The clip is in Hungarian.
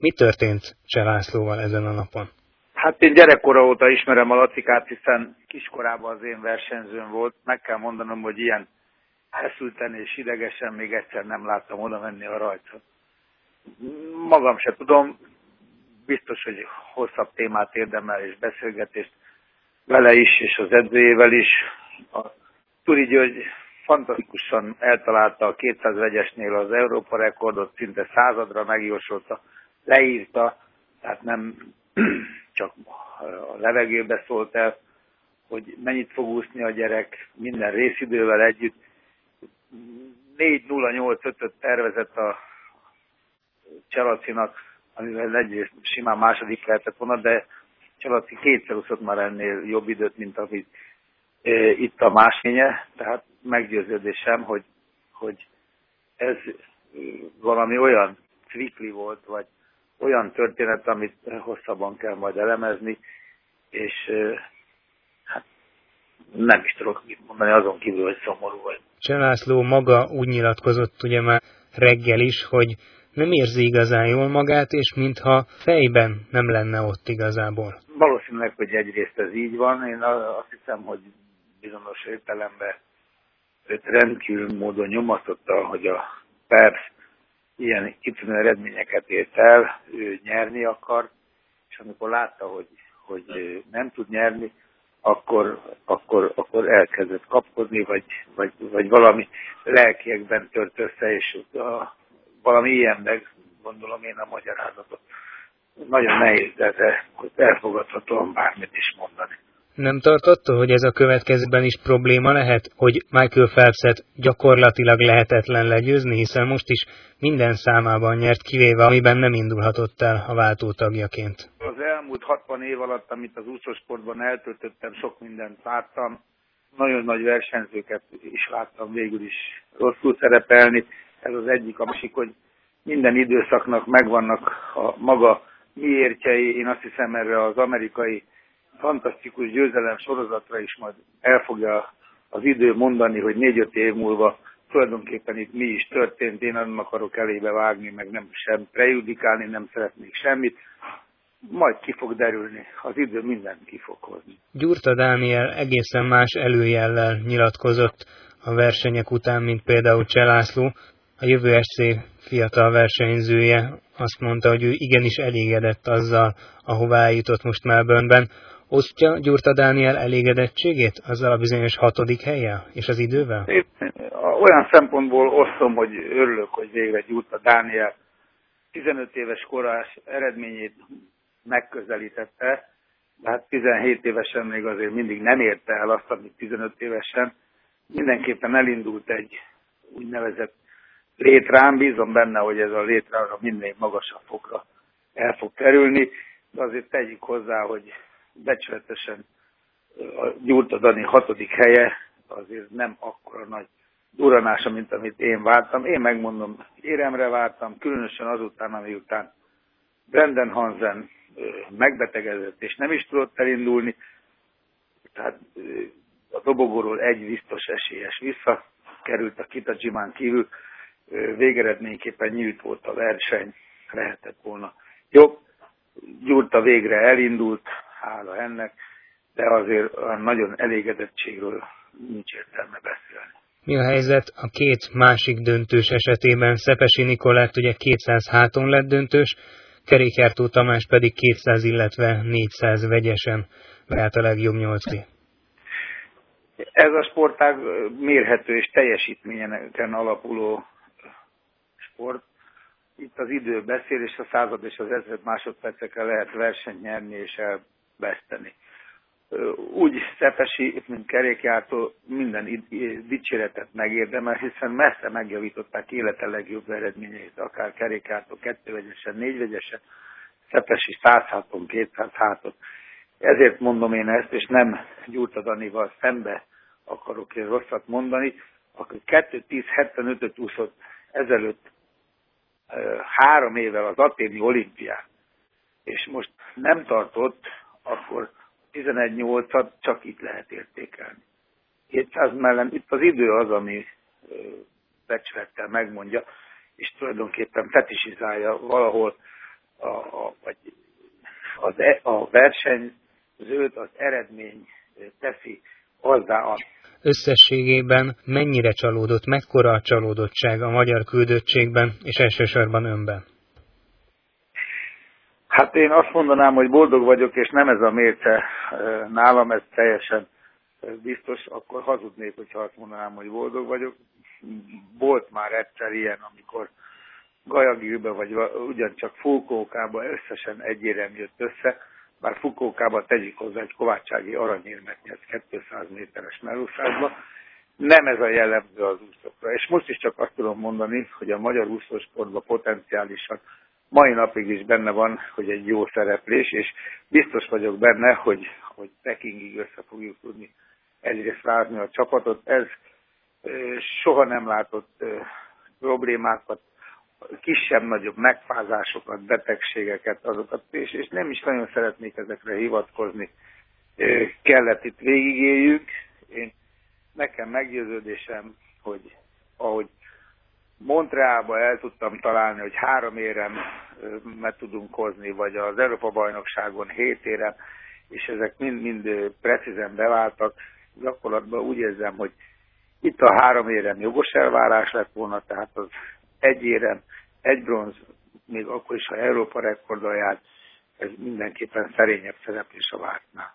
Mi történt Cseh Lászlóval ezen a napon? Hát én gyerekkora óta ismerem a Lacikát, hiszen kiskorában az én versenyzőm volt. Meg kell mondanom, hogy ilyen feszülten és idegesen még egyszer nem láttam oda menni a rajtra. Magam se tudom, biztos, hogy hosszabb témát érdemel és beszélgetést vele is, és az edzőjével is. A Turi György fantasztikusan eltalálta a 200 vegyesnél az Európa rekordot, szinte századra megjósolta, leírta, tehát nem csak a levegőbe szólt el, hogy mennyit fog úszni a gyerek minden részidővel együtt. 4:08.5-öt tervezett a Cseh-Lacinak, amivel egyrészt simán második lehetett volna, de Cseh-Laci kétszer úszott már ennél jobb időt, mint amit itt a másménye, tehát meggyőződésem, hogy ez valami olyan cvikli volt, vagy olyan történet, amit hosszabban kell majd elemezni, és hát nem is tudok mit mondani, azon kívül, hogy szomorú vagy. Cseh László maga úgy nyilatkozott ugye már reggel is, hogy nem érzi igazán jól magát, és mintha fejben nem lenne ott igazából. Valószínűleg, hogy egyrészt ez így van. Én azt hiszem, hogy bizonyos értelemben őt rendkívül módon nyomasztotta, hogy a PERS ilyen kitűnő eredményeket ért el, ő nyerni akar, és amikor látta, hogy nem tud nyerni, akkor elkezdett kapkodni, vagy valami lelkiekben tört össze, és valami ilyenben gondolom én a magyarázatot. Nagyon nehéz, de elfogadhatóan bármit is mondani. Nem tartotta, hogy ez a következőben is probléma lehet, hogy Michael Phelpset gyakorlatilag lehetetlen legyőzni, hiszen most is minden számában nyert, kivéve amiben nem indulhatott el a váltótagjaként. Az elmúlt 60 év alatt, amit az úszósportban eltöltöttem, sok mindent láttam. Nagyon nagy versenyzőket is láttam végül is rosszul szerepelni. Ez az egyik, a másik, hogy minden időszaknak megvannak a maga miértjei. Én azt hiszem, erre az amerikai fantasztikus győzelem sorozatra is majd el fogja az idő mondani, hogy 4-5 év múlva tulajdonképpen itt mi is történt. Én nem akarok elébe vágni, meg nem sem prejudikálni, nem szeretnék semmit. Majd ki fog derülni, az idő mindent ki fog hozni. Gyurta Dániel egészen más előjellel nyilatkozott a versenyek után, mint például Cseh László. A jövő SC fiatal versenyzője azt mondta, hogy ő igenis elégedett azzal, ahová eljutott most Melbourneben. Osztja Gyurta Dániel elégedettségét azzal a bizonyos 6. hellyel és az idővel? Én olyan szempontból osztom, hogy örülök, hogy végre Gyurta Dániel 15 éves korás eredményét megközelítette, de hát 17 évesen még azért mindig nem érte el azt, amit 15 évesen. Mindenképpen elindult egy úgynevezett létrán, bízom benne, hogy ez a létrára minél magasabb fokra el fog kerülni, de azért tegyük hozzá, hogy becsületesen a Gyurta Dani 6. helye azért nem akkora nagy duranása, mint amit én vártam. Én megmondom, éremre vártam, különösen azután, amiután Brendan Hansen megbetegedett és nem is tudott elindulni, tehát a dobogóról egy biztos esélyes visszakerült a Kitajimán kívül, végeredményképpen nyílt volt a verseny, lehetett volna jobb. Gyurta végre elindult, hála ennek, de azért olyan nagyon elégedettségről nincs értelme beszélni. Mi a helyzet a két másik döntős esetében? Szepesi Nikolett ugye 200 háton lett döntős, Kerékjártó Tamás pedig 200, illetve 400 vegyesen vált a legjobb 8. Ez a sportág mérhető és teljesítményeken alapuló sport. Itt az idő beszél, és a század és az 1000 másodpercekkel lehet versenyt nyerni és elveszteni. Úgy Szepesi, mint Kerékjártó minden dicséretet megérdemel, hiszen messze megjavították élete legjobb eredményeit, akár Kerékjártó 2 vegyesen, 4 vegyesen, Szepesi 100 háton, 200 háton. Ezért mondom én ezt, és nem Gyurta Danival szembe akarok én rosszat mondani, aki 2:10.75-öt úszott ezelőtt 3 évvel az athéni olimpián, és most nem tartott, akkor 11:08-at csak itt lehet értékelni. 200 mellett itt az idő az, ami becsülettel megmondja, és tulajdonképpen fetisizálja valahol a a versenyzőt az eredmény teszi azzá. Összességében mennyire csalódott, mekkora a csalódottság a magyar küldöttségben, és elsősorban önben? Hát én azt mondanám, hogy boldog vagyok, és nem ez a mérce nálam, ez teljesen biztos, akkor hazudnék, hogyha azt mondanám, hogy boldog vagyok. Volt már egyszer ilyen, amikor Guayaquilbe vagy ugyancsak Fukuokában összesen egy érem jött össze, bár Fukuokában tegyük hozzá, egy kovácsági aranyérmet nyert 200 méteres mellúszásba. Nem ez a jellemző az úszókra. És most is csak azt tudom mondani, hogy a magyar úszósportban potenciálisan mai napig is benne van, hogy egy jó szereplés, és biztos vagyok benne, hogy Pekingig össze fogjuk tudni egyrészt rázni a csapatot. Ez soha nem látott problémákat, kisebb-nagyobb megfázásokat, betegségeket, azokat, és nem is nagyon szeretnék ezekre hivatkozni. Kellett itt végigéljünk. Nekem meggyőződésem, hogy ahogy Montrealba el tudtam találni, hogy 3 éremet tudunk hozni, vagy az Európa-bajnokságon 7 érem, és ezek mind precízen beváltak. Gyakorlatban úgy érzem, hogy itt a 3 érem jogos elvárás lett volna, tehát az 1 érem, 1 bronz, még akkor is, ha Európa rekorddal járt, ez mindenképpen szerényebb szereplés a vártnál.